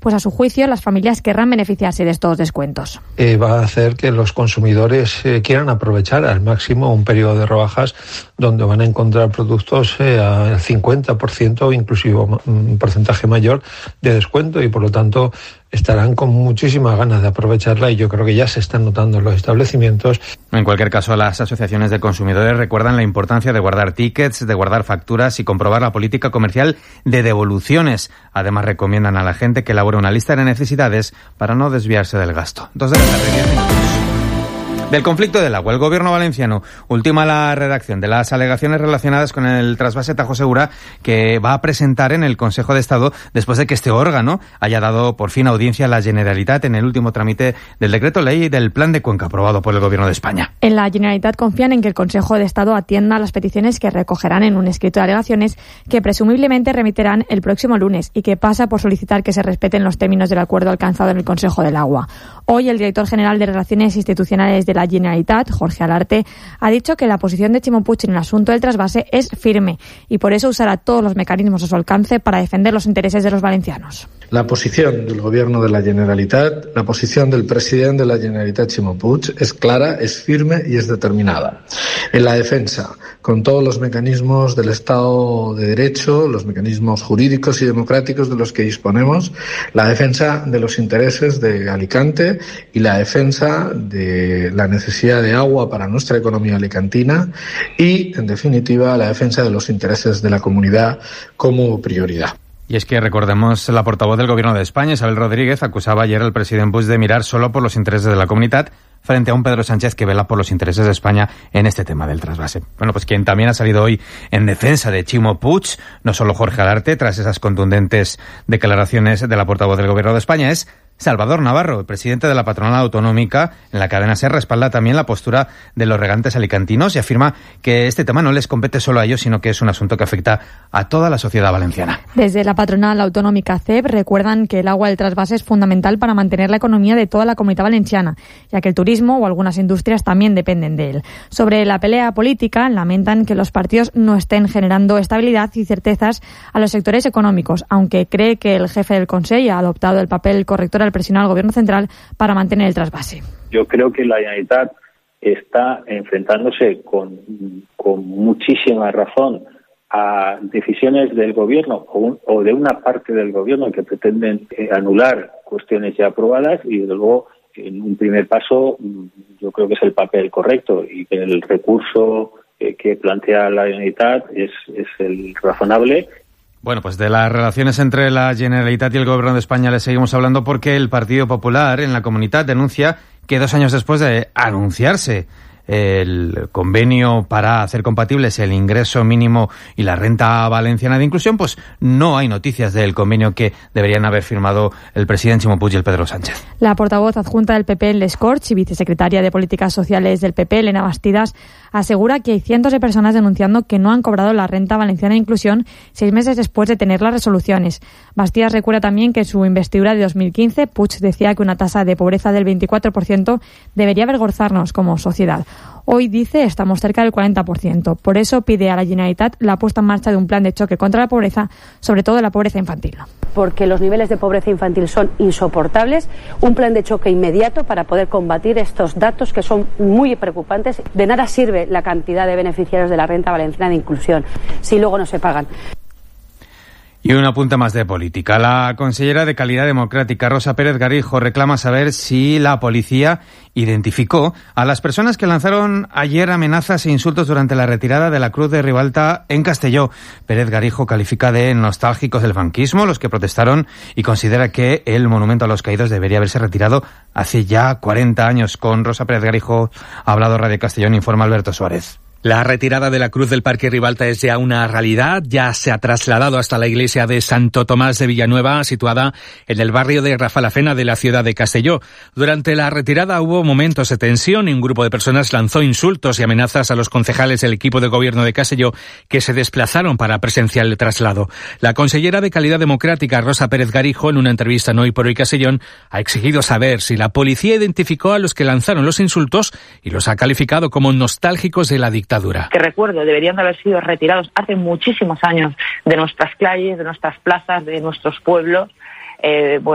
pues a su juicio las familias querrán beneficiarse de estos descuentos. Va a hacer que los consumidores quieran aprovechar al máximo un periodo de rebajas donde van a encontrar productos al 50% o inclusive un porcentaje mayor de descuento, y por lo tanto estarán con muchísimas ganas de aprovecharla, y yo creo que ya se están notando en los establecimientos. En cualquier caso, las asociaciones de consumidores recuerdan la importancia de guardar tickets, de guardar facturas y comprobar la política comercial de devoluciones. Además, recomiendan a la gente que elabore una lista de necesidades para no desviarse del gasto. 2:10. Del conflicto del agua, el Gobierno valenciano ultima la redacción de las alegaciones relacionadas con el trasvase Tajo Segura, que va a presentar en el Consejo de Estado después de que este órgano haya dado por fin audiencia a la Generalitat en el último trámite del decreto ley del Plan de Cuenca aprobado por el Gobierno de España. En la Generalitat confían en que el Consejo de Estado atienda las peticiones que recogerán en un escrito de alegaciones que presumiblemente remitirán el próximo lunes, y que pasa por solicitar que se respeten los términos del acuerdo alcanzado en el Consejo del Agua. Hoy el director general de Relaciones Institucionales de la Generalitat, Jorge Alarte, ha dicho que la posición de Ximo Puig en el asunto del trasvase es firme, y por eso usará todos los mecanismos a su alcance para defender los intereses de los valencianos. La posición del Gobierno de la Generalitat, la posición del presidente de la Generalitat, Ximo Puig, es clara, es firme y es determinada. En la defensa, con todos los mecanismos del Estado de Derecho, los mecanismos jurídicos y democráticos de los que disponemos, la defensa de los intereses de Alicante y la defensa de la necesidad de agua para nuestra economía alicantina y, en definitiva, la defensa de los intereses de la comunidad como prioridad. Y es que, recordemos, la portavoz del Gobierno de España, Isabel Rodríguez, acusaba ayer al presidente Puig de mirar solo por los intereses de la comunidad frente a un Pedro Sánchez que vela por los intereses de España en este tema del trasvase. Bueno, pues quien también ha salido hoy en defensa de Ximo Puig, no solo Jorge Alarte, tras esas contundentes declaraciones de la portavoz del Gobierno de España, es Salvador Navarro, el presidente de la patronal autonómica. En la cadena SER respalda también la postura de los regantes alicantinos y afirma que este tema no les compete solo a ellos, sino que es un asunto que afecta a toda la sociedad valenciana. Desde la patronal autonómica CEP recuerdan que el agua del trasvase es fundamental para mantener la economía de toda la Comunidad Valenciana, ya que el turismo o algunas industrias también dependen de él. Sobre la pelea política, lamentan que los partidos no estén generando estabilidad y certezas a los sectores económicos, aunque cree que el jefe del Consejo ha adoptado el papel corrector al presionar al Gobierno central para mantener el trasvase. Yo creo que la Generalitat está enfrentándose con muchísima razón a decisiones del Gobierno o de una parte del Gobierno que pretenden anular cuestiones ya aprobadas, y desde luego en un primer paso yo creo que es el papel correcto, y que el recurso que plantea la Generalitat es el razonable. Bueno, pues de las relaciones entre la Generalitat y el Gobierno de España le seguimos hablando, porque el Partido Popular en la Comunitat denuncia que 2 años después de anunciarse el convenio para hacer compatibles el ingreso mínimo y la renta valenciana de inclusión, pues no hay noticias del convenio que deberían haber firmado el presidente Ximo Puig y el Pedro Sánchez. La portavoz adjunta del PP en Les Corts y vicesecretaria de Políticas Sociales del PP, Elena Bastidas, asegura que hay cientos de personas denunciando que no han cobrado la renta valenciana de inclusión 6 meses después de tener las resoluciones. Bastidas recuerda también que en su investidura de 2015 Puig decía que una tasa de pobreza del 24% debería avergonzarnos como sociedad. Hoy dice estamos cerca del 40%. Por eso pide a la Generalitat la puesta en marcha de un plan de choque contra la pobreza, sobre todo la pobreza infantil. Porque los niveles de pobreza infantil son insoportables, un plan de choque inmediato para poder combatir estos datos que son muy preocupantes. De nada sirve la cantidad de beneficiarios de la renta valenciana de inclusión si luego no se pagan. Y un apunte más de política. La consellera de Calidad Democrática, Rosa Pérez Garijo, reclama saber si la policía identificó a las personas que lanzaron ayer amenazas e insultos durante la retirada de la Cruz de Ribalta en Castelló. Pérez Garijo califica de nostálgicos del franquismo los que protestaron y considera que el monumento a los caídos debería haberse retirado hace ya 40 años. Con Rosa Pérez Garijo ha hablado Radio Castellón, informa Alberto Suárez. La retirada de la Cruz del Parque Ribalta es ya una realidad. Ya se ha trasladado hasta la iglesia de Santo Tomás de Villanueva, situada en el barrio de Rafalafena de la ciudad de Castelló. Durante la retirada hubo momentos de tensión y un grupo de personas lanzó insultos y amenazas a los concejales del equipo de gobierno de Castelló que se desplazaron para presenciar el traslado. La consellera de Calidad Democrática, Rosa Pérez Garijo, en una entrevista en Hoy por Hoy Castellón, ha exigido saber si la policía identificó a los que lanzaron los insultos y los ha calificado como nostálgicos de la dictadura. Que recuerdo, deberían de haber sido retirados hace muchísimos años de nuestras calles, de nuestras plazas, de nuestros pueblos.